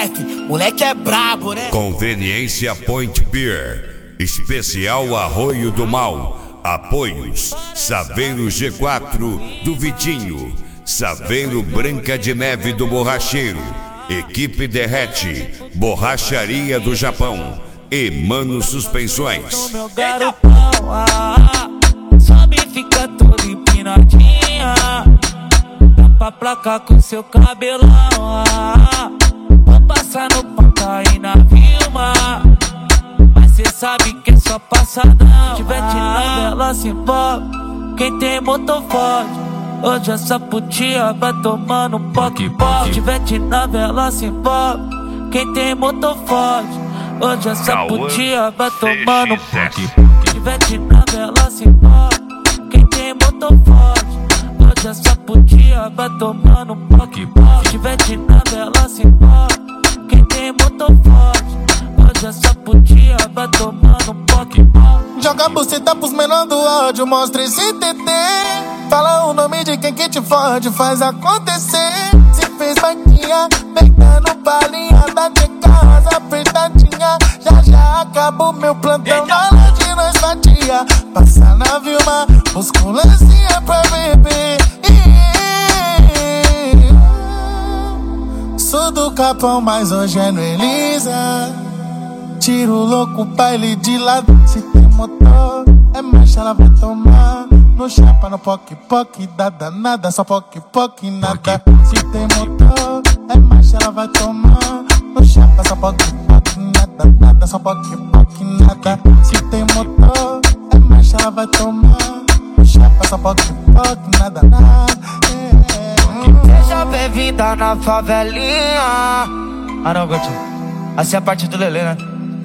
moleque é brabo, né? Conveniência Point Beer, especial Arroio do Mal. Apoios: Saveiro G4 do Vitinho, Saveiro Branca de Neve do Borracheiro, Equipe Derrete, Borracharia do Japão e Mano Suspensões. Meu garotão, só me fica todo empinadinha. Dá pra placar com seu cabelão, vou passar no ponta e na Vilma. Mas cê sabe que é só passadão. Se tiver de novela se envolve, quem tem motor forte. Hoje essa putinha vai tomando um poque-poque. Se tiver de novela se envolve, quem tem motor forte. Hoje essa putinha vai tomando um poque-poque. Se tiver de novela se envolve, quem tem motor forte. Hoje essa putinha vai tomando um poque-poque. Se tiver de novela se envolve, quem tem motor forte. Hoje essa putinha vai tomando um poque-poque. Joga a buceta pros menor do ódio, mostra esse TT. Fala o nome de quem que te fode, faz acontecer. Se fez maquinha, peitando balinha da de casa apertadinha. Já acabou meu plantão, na hora de nós fatia. Passa na Vilma, busca um lancinha pra beber. Sou do Capão, mas hoje é no Elisa. Tiro louco, baile de lado. Se tem motor, é marcha, ela vai tomar. No chapa, no poque-poque, dá danada. Só poque-poque, nada. Se tem motor, é marcha, ela vai tomar. No chapa, só poque-poque, nada. Só poque-poque, nada. Se tem motor, é marcha, ela vai tomar. No chapa, só poque-poque, nada. Seja bem-vinda na favelinha. Ah não, Gotinho, assim é a parte do Lelê, né?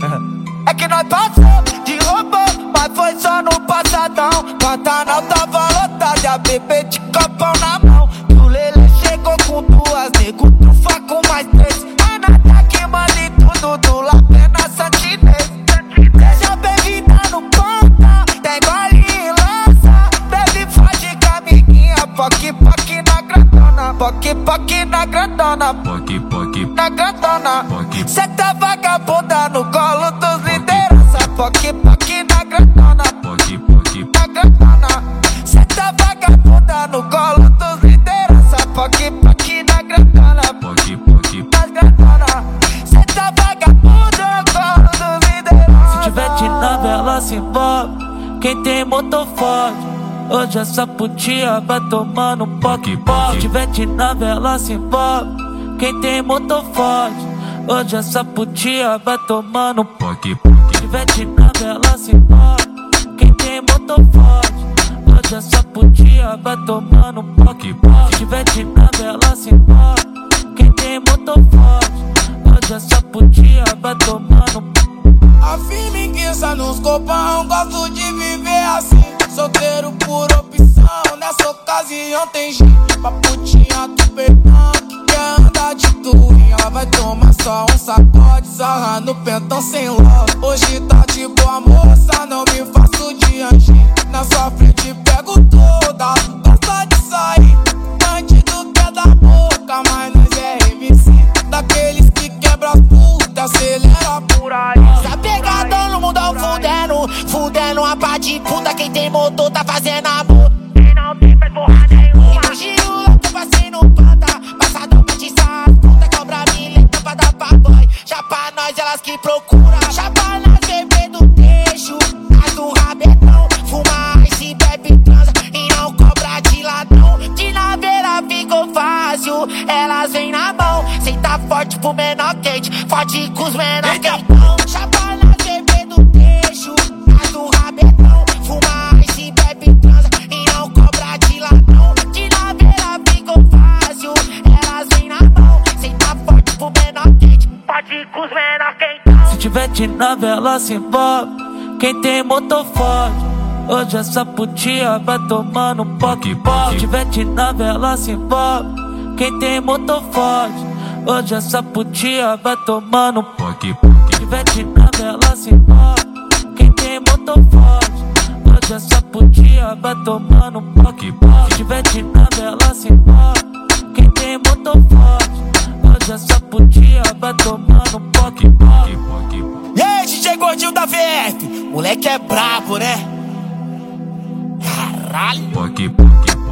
É que nós passamos de robô, mas foi só no passadão. Pantanal tava lotado e a bebê de copão na mão. E o Lelê chegou com duas, nego trufa com mais três. A nada que manda em tudo do Lapena Santinês. Seja bem-vinda no ponta, tem gole e lança. Bebe forte com a amiguinha, poque-poque na grandona. Poque-poque na grandona, poque-poque na grandona. Cê tá vagabunda no colo dos liderança. Poque-poque na grandona, poque-poque na grandona. Cê tá vagabunda no colo dos liderança. Poque-poque na grandona, poque-poque na grandona. Cê tá vagabunda no colo dos liderança. Se tiver de novela se envolve, quem tem motor forte. Hoje essa putinha vai tomando um poque-poque. Se tiver de novela se envolve, quem tem motor forte. Hoje essa putinha vai tomando um poque-poque. Se tiver de novela se envolve, quem tem motor forte. Hoje essa putinha vai tomando um poque-poque. Se tiver de novela se envolve, quem tem motor forte. Hoje essa putinha vai tomando um poque-poque. A firmiguiça nos copão, gosto de viver assim. Solteiro por opção, nessa ocasião tem gente pra putinha do peitão que quer andar de touring. Ela vai tomar só um sacode, sarra no pentão sem love. Hoje tá de boa moça, não me faço de anjinho. Na sua frente pego toda, gosta de sair. Bandido quer da boca, mas nós é MC. Daqueles que quebra as putas, acelera por aí. Tá pegadão no mundão fudendo uma pá de puta. Quem tem motor tá fazendo amor. Quem não tem faz porra nenhuma. Imagina o louco, passei no panta. Passadão pra tiçar as puta. Cobra mileta pra dar pra boy. Já pra nós elas que procura. Já pra nós bebê do texo. As do rabetão. Fuma ice, bebe, transa e não cobra de ladrão. De naveira ficou fácil, elas vêm na mão. Senta forte pro menor quente, forte com os menor quentão. Já pra nós bebê do texo. As do rabetão. Fuma ice, bebe, transa e não cobra de ladrão. De naveira ficou fácil, elas vêm na mão. Senta forte pro menor quente, forte com os menor quentão. Se tiver de novela se envolve, quem tem motor forte. Hoje essa putinha vai tomando um poque-poque. Se tiver de novela se envolve, quem tem motor forte. Hoje essa putinha vai tomando um poque-poque. Se tiver de novela se envolve, quem tem motor forte. Hoje essa putinha vai tomando um poque-poque. Se tiver de novela se envolve, quem tem motor forte. Hoje essa putinha vai vai tomando poque, poque. E aí, DJ Gordinho da VF, moleque é brabo, né? Caralho. Poque, poque.